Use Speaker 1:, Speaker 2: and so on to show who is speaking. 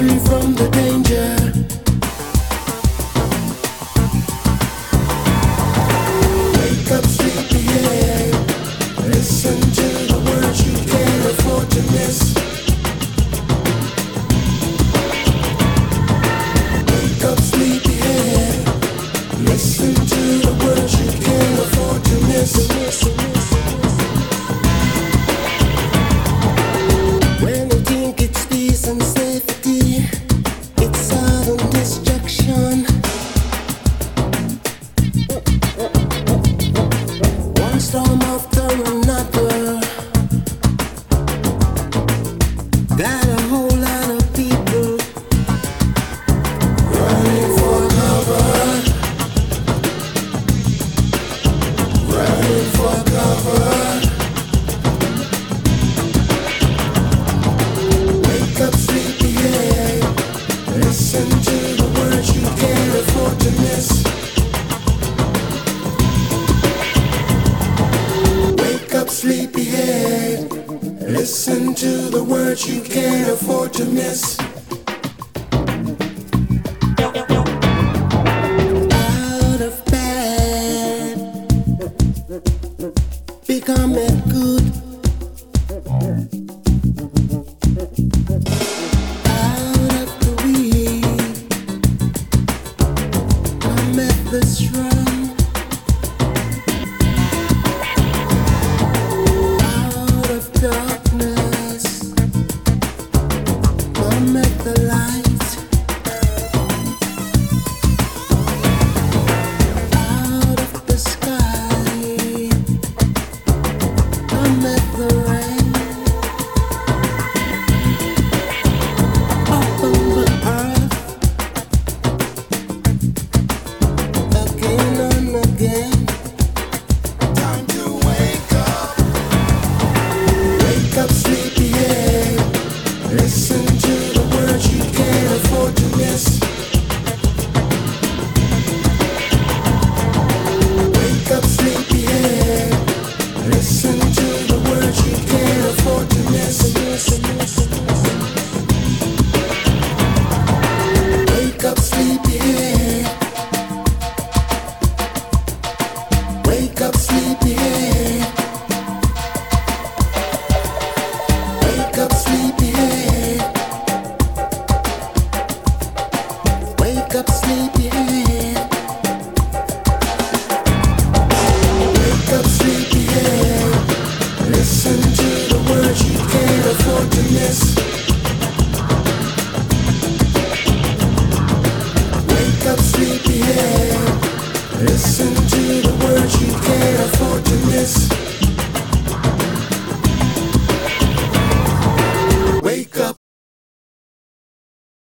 Speaker 1: free from the danger. Wake up, sleepyhead. Listen to the words you can't afford to miss. Wake up, sleepyhead. Listen to the words you can't afford to miss. When you think it's peace and safety, it's sudden destruction. One storm after another. Got a whole lot of people running for cover. Running for cover. Wake up, sleepyhead. Listen to the words you can't afford to miss. Wake up, sleepyhead. Listen to the words you can't afford to miss. Out of bed, become a good. Out of the weak, come at the strong. Out of darkness, come at the light.